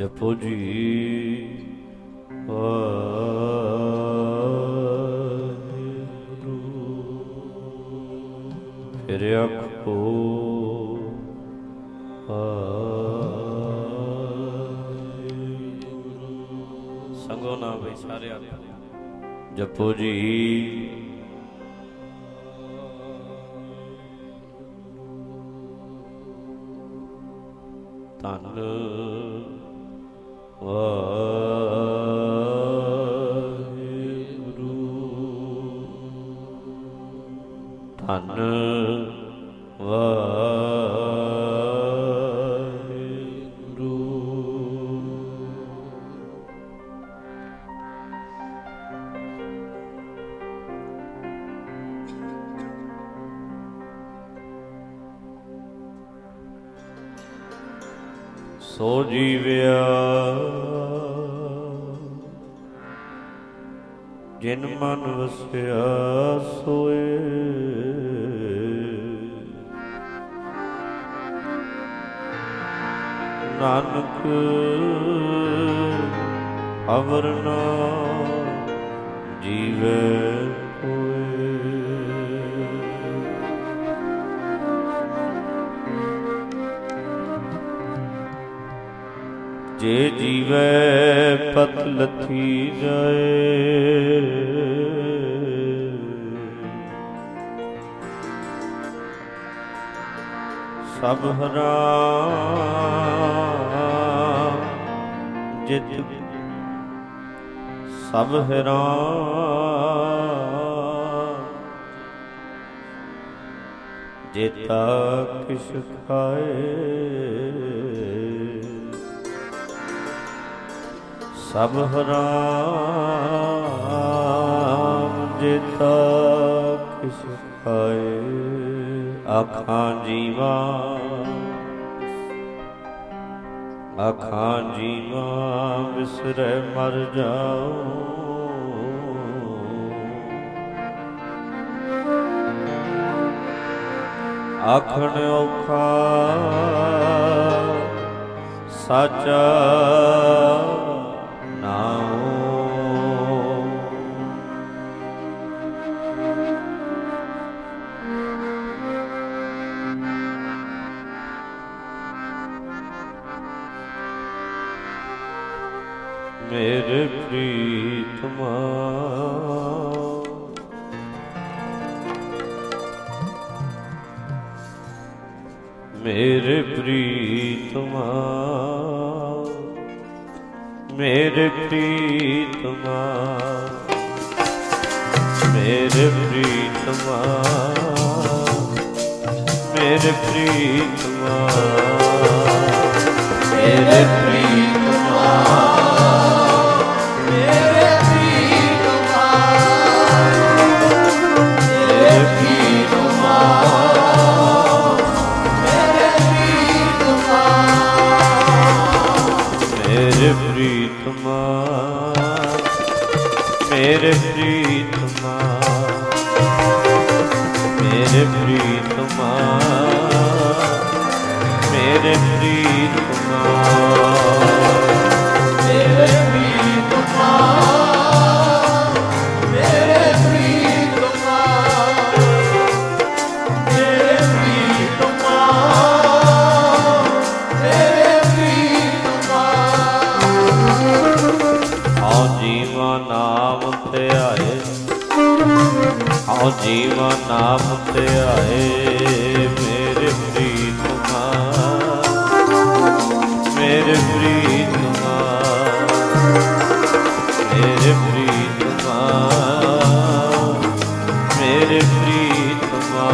ਜਪੋ ਜੀ ਵਾਹਿਗੁਰੂ। ਫਿਰ ਆਖੋ ਵਾਹਿਗੁਰੂ। ਸੰਗੋ ਨਾ ਬਈ ਸਾਰੇ ਆਖੋ ਜਪੋ ਜੀ ਧੰਨ ਵਾਹਿਗੁਰੂ ਧੰਨ ਵਾਹਿਗੁਰੂ। ਸੋ ਜੀਵਿਆ ਜਿਨ ਮਨ ਵਸਿਆ ਸੋਏ, ਨਾਨਕ ਅਵਰ ਨਾ ਜੀਵੈ ਕੋਇ। ਜੇ ਜੀਵੈ ਪਤ ਲੱਥੀ ਜਾਏ, ਸਭ ਹਰਾਮ ਜਿਤ ਸਭ ਹਰਾਮ ਜੇਤਾ ਕਿਛ ਖਾਏ, ਸਭ ਹਰਾਮ ਜੇਤਾ ਕਿਛ ਖਾਏ। ਆਖਾਂ ਜੀਵਾ ਆਖਾਂ ਜੀਵਾ ਵਿਸਰੈ ਮਰ ਜਾਓ, ਆਖਣ ਔਖਾ ਸਾਚਾ ਨਾਉ। ਮੇਰੇ ਪ੍ਰੀਤਮਾ ਮੇਰੇ ਪ੍ਰੀਤਮਾ ਮੇਰੇ ਪ੍ਰੀਤਮਾ ਮੇਰੇ ਪ੍ਰੀਤਮਾ ਮੇਰੇ ਪ੍ਰੀਤਮਾ ਮੇਰੇ ਪ੍ਰੀਤਮਾ ਮੇਰੇ ਪ੍ਰੀਤਮਾ ਮੇਰੇ ਪ੍ਰੀਤਮਾ ਮੇਰੇ ਪ੍ਰੀਤਮਾ ਮੇਰੇ ਪ੍ਰੀਤਮਾ ਮੇਰੇ ਪ੍ਰੀਤਮਾ ਮੇਰੇ ਪ੍ਰੀਤਮਾ ਮੇਰੇ ਪ੍ਰੀਤਮਾ ਮੇਰੇ ਪ੍ਰੀਤਮਾ ਮੇਰੇ ਪ੍ਰੀਤਮਾ ਮੇਰੇ ਪ੍ਰੀਤਮਾ। ਆਓ ਜੀਵਾ ਨਾਮ ਧਿਆਏ, ਆਓ ਜੀਵਾ ਨਾਮ ਧਿਆਏ, ਮੇਰੇ ਪ੍ਰੀਤਮਾ ਮੇਰੇ ਪ੍ਰੀਤਮਾ ਮੇਰੇ ਪ੍ਰੀਤਮਾ ਮੇਰੇ ਪ੍ਰੀਤਮਾ।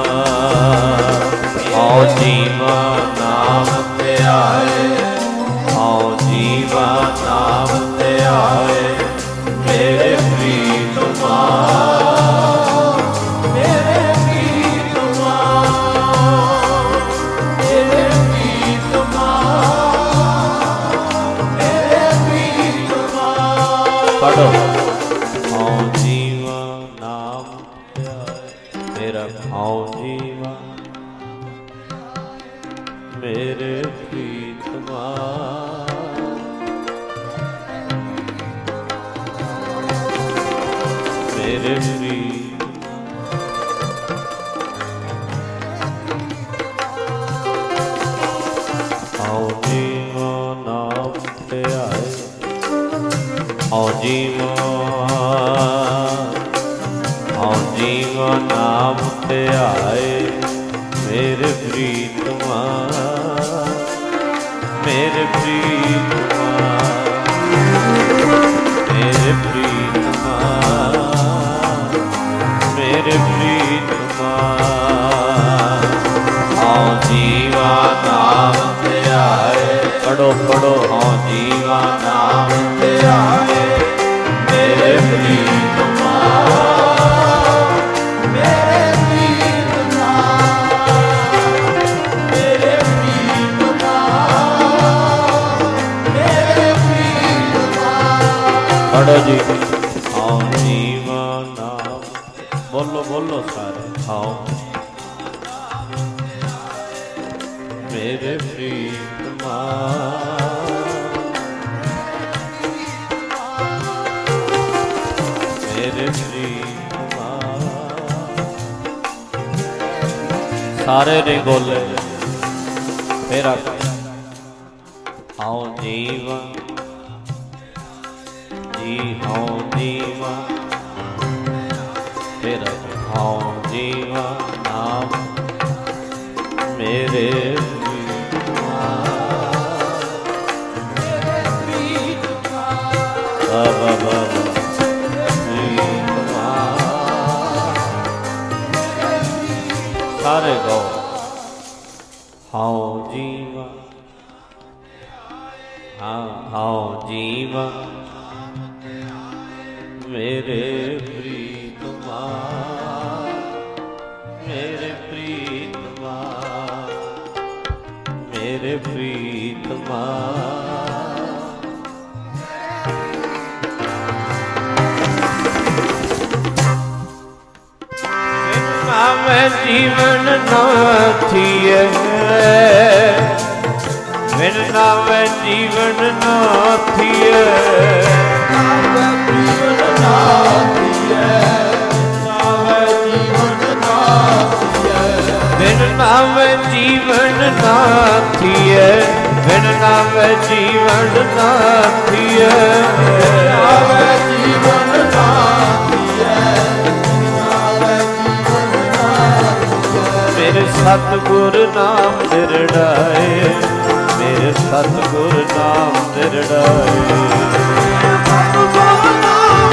ਆਓ ਜੀਵਾ ਨਾਮ ਧਿਆਏ, ਆਓ ਜੀਵਾ ਨਾਮ ਧਿਆਏ, ਮੇਰੇ ਪ੍ਰੀਤਮਾ ਮੇਰੇ ਪ੍ਰੀਤਮਾ ਮੇਰੇ ਪ੍ਰੀਤਮਾ ਮੇਰੇ ਪ੍ਰੀਤਮਾ। ਪੜੋ ਆਓ ਜੀਵਾ ਨਾਮ ਧਿਆਏ, ਮੇਰਾ ਆਓ ਜੀਵਾ ਮੇਰੇ ਪ੍ਰੀਤਮਾ ਹਉ ਜੀਵਾ ਨਾਮ ਧਿਆਏ ਮੇਰੇ ਪ੍ਰੀਤਮਾ ਮੇਰੇ ਪ੍ਰੀਤਮਾ ਮੇਰੇ ਪ੍ਰੀਤਮਾ ਮੇਰੇ ਪ੍ਰੀਤਮਾ ਹਉ ਜੀਵਾ ਨਾਮ ਧਿਆਏ ਪੜੋ ਪੜੋ ਹਉ ਜੀਵਾ ਨਾਮ ਧਿਆਏ ਮੇਰੇ ਪ੍ਰੀਤਮਾ ਮੇਰੇ ਪ੍ਰੀਤਮਾ ਮੇਰੇ ਪ੍ਰੀਤਮਾ ਮੇਰੇ ਪ੍ਰੀਤਮਾ ਪੜੋ ਜੀ ਹਉ ਜੀਵਾ ਨਾਮ ਬੋਲੋ ਬੋਲੋ ਸਾਰੇ ਹਉ ਮੇਰੇ ਪ੍ਰੀਤਮਾ ਮੇਰੇ ਪ੍ਰੀਤਮਾ ਸਾਰੇ ਨਹੀਂ ਬੋਲੇ ਫਿਰ ਹਉ ਜੀਵਾ ਜੀ ਹਉ ਜੀਵਾ ਫਿਰ ਹਉ ਜੀਵਾ ਨਾਮ ਮੇਰੇ ਸਾਰੇ ਗੋ ਹਉ ਜੀਵਾ ਹਉ ਜੀਵਾ ਮੇਰੇ ਪ੍ਰੀਤਮਾ ਮੇਰੇ ਪ੍ਰੀਤਮਾ ਮੇਰੇ ਪ੍ਰੀਤਮਾ ਮੈਂ ਜੀਵਨ ਨਾਥੀਏ ਬਿਨ ਨਾਵੇਂ ਜੀਵਨ ਨਾਥੀਏ ਨਾਵੇਂ ਜੀਵਨ ਨਾਥੀਏ ਨਾਵੇਂ ਜੀਵਨ ਨਾਥੀਏ ਬਿਨ ਨਾਵੇਂ ਜੀਵਨ ਨਾਥੀਏ ਬਿਨ ਨਾਵੇਂ ਜੀਵਨ ਨਾਥੀਏ ਨਾਵੇਂ ਜੀਵਨ ਨਾਥੀਏ ਮੇਰੇ ਸਤਿਗੁਰ ਨਾਮ ਦਿਰੜਾਏ ਮੇਰੇ ਸਤਿਗੁਰ ਨਾਮ ਦਿਰੜਾਏ ਮੇਰੇ ਸਤਿਗੁਰ ਨਾਮ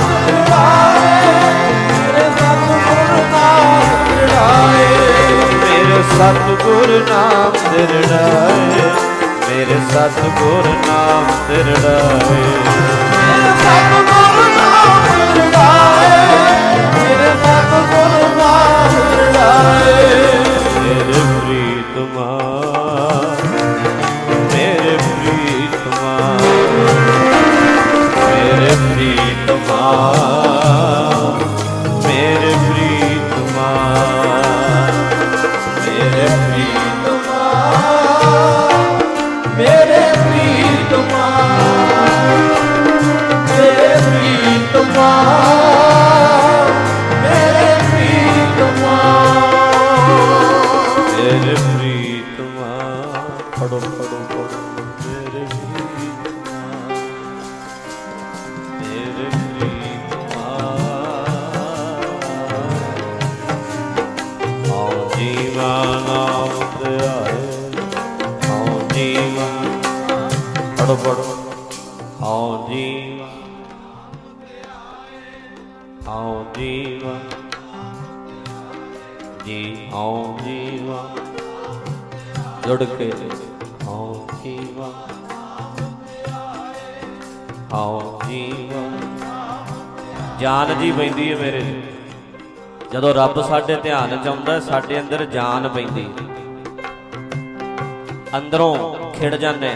ਦਿਰੜਾਏ ਮੇਰੇ ਸਤਿਗੁਰ ਨਾਮ ਦਿਰੜਾਏ ਮੇਰੇ ਸਤਿਗੁਰ ਨਾਮ ਦਿਰੜਾਏ ਮੇਰੇ ਸਤਿਗੁਰ ਨਾਮ ਦਿਰੜਾਏ ਮੇਰੇ ਸਤਿਗੁਰ ਨਾਮ ਦਿਰੜਾਏ ਮੇਰੇ ਪ੍ਰੀਤਮਾ ਮੇਰੇ ਪ੍ਰੀਤਮਾ ਮੇਰੇ ਪ੍ਰੀਤਮਾ ਮੇਰੇ ਪ੍ਰੀਤਮਾ ਮੇਰੇ ਪ੍ਰੀਤਮਾ ਮੇਰੇ ਪ੍ਰੀਤਮਾ ਮੇਰੇ ਪ੍ਰੀਤਮਾ ਮੇਰੇ ਪ੍ਰੀਤਮਾ ਮੇਰੇ ਪ੍ਰੀਤਮਾ ਪੜੋ ਪੜੋ ਪੜੋ ਮੇਰੇ ਪ੍ਰੀਤਮਾ ਮੇਰੇ ਪ੍ਰੀਤਮਾ ਹਉ ਜੀਵਾ ਨਾਮ ਧਿਆਏ ਹਉ ਜੀਵਾ ਪੜੋ ਪੜੋ ਹਉ ਜੀਵਾ ਹਉ ਜੀਵਾ ਜੀ ਹਉ ਜੀਵਾ ਜੁੜ ਕੇ ਹਉ ਜੀਵਾ ਹਉ ਜੀਵਾ ਜਾਨ ਜੀ ਪੈਂਦੀ ਹੈ ਮੇਰੇ ਜਦੋਂ ਰੱਬ ਸਾਡੇ ਧਿਆਨ ਚ ਆਉਂਦਾ ਸਾਡੇ ਅੰਦਰ ਜਾਨ ਪੈਂਦੀ ਅੰਦਰੋਂ ਖਿੜ ਜਾਂਦੇ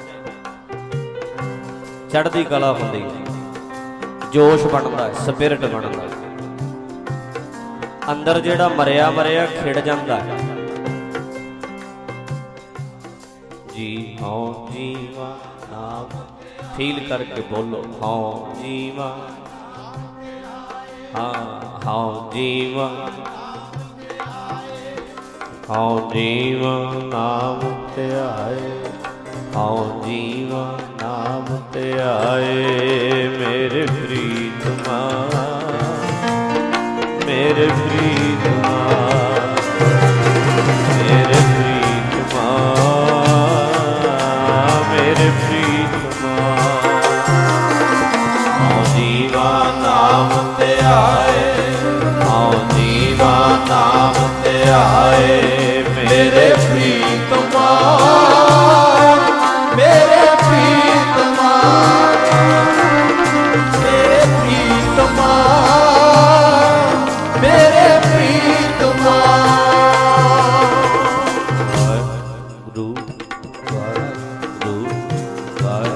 ਚੜ੍ਹਦੀ ਕਲਾ ਹੁੰਦੀ ਜੋਸ਼ ਬਣਦਾ ਸਪਿਰਿਟ ਬਣਦਾ ਅੰਦਰ ਜਿਹੜਾ ਮਰਿਆ ਮਰਿਆ ਖਿੜ ਜਾਂਦਾ ਜੀ ਹਉ ਜੀਵਾ ਨਾਮ ਫੀਲ ਕਰਕੇ ਬੋਲੋ ਹਉ ਜੀਵਾ ਹਉ ਜੀਵਾ ਹਉ ਜੀਵਾ ਨਾਮ ਧਿਆਏ ਹਉ ਜੀਵਾ ਨਾਮ ਧਿਆਏ ਮੇਰੇ ਮੇਰੇ ਪ੍ਰੀਤਮਾ, ਮੇਰੇ ਪ੍ਰੀਤਮਾ, ਮੇਰੇ ਪ੍ਰੀਤਮਾ। ਆਓ ਜੀਵਾ ਨਾਮ ਧਿਆਏ, ਆਓ ਜੀਵਾ ਨਾਮ ਧਿਆਏ, ਮੇਰੇ